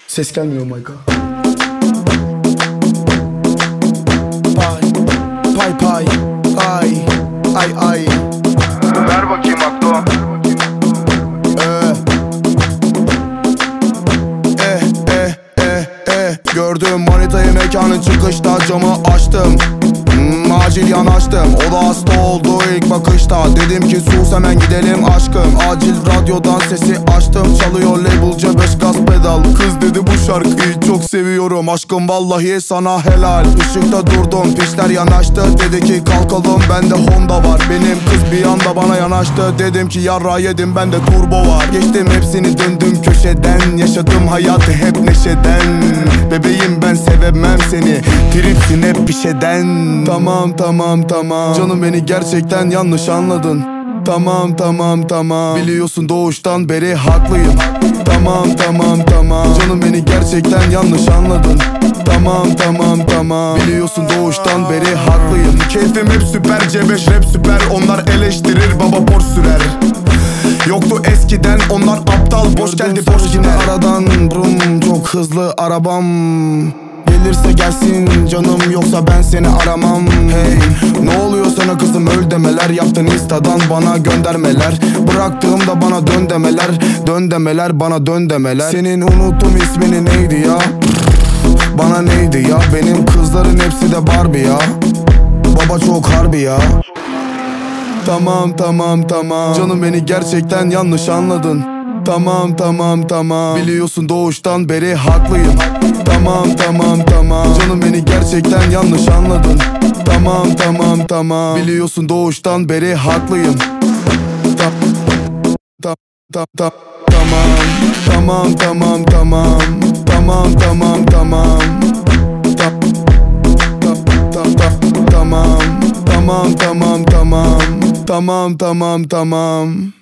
Ses gelmiyor Mayka. Pay pay ay ay ay. Ver bakayım Akdo. Gördüm manitayı mekanın çıkışta, camı açtım. Acil yanaştım, o da hasta oldu ilk bakışta. Dedim ki sus hemen gidelim aşkım. Acil radyodan sesi açtım, çalıyor label C5 gaz pedal. Kız dedi bu şarkıyı çok seviyorum aşkım, vallahi sana helal. Işıkta durdum, pişler yanaştı, dedi ki kalkalım bende Honda var. Benim kız bir anda bana yanaştı, dedim ki yarra yedim bende turbo var. Geçtim hepsini döndüm köşeden, yaşadım hayatı hep neşeden. Bebeğim ben sevemem seni, tripsin hep bir şeyden. Tamam tamam tamam, canım beni gerçekten yanlış anladın. Tamam tamam tamam, biliyorsun doğuştan beri haklıyım. Tamam tamam tamam, canım beni gerçekten yanlış anladın. Tamam tamam tamam, biliyorsun doğuştan beri haklıyım. Keyfim hep süper, C5 rap süper. Onlar eleştirir, baba borç sürer. Yoktu eskiden, onlar aptal, boş geldi boş gider. Aradan brum, çok hızlı arabam. Gelirse gelsin canım, yoksa ben seni aramam. Hey, ne oluyor sana kızım, öl demeler. Yaptın instadan bana göndermeler. Bıraktığımda bana dön demeler. Dön demeler, bana dön demeler. Senin unuttum ismini neydi ya? Bana neydi ya? Benim kızların hepsi de Barbie ya. Baba çok harbi ya. Tamam tamam tamam, canım beni gerçekten yanlış anladın. Tamam tamam tamam, biliyorsun doğuştan beri haklıyım. Tamam tamam tamam, canım beni gerçekten yanlış anladın. Tamam tamam tamam, biliyorsun doğuştan beri haklıyım. Tamam tamam tamam tamam, tamam tamam tamam, tamam tamam tamam, tamam tamam tamam.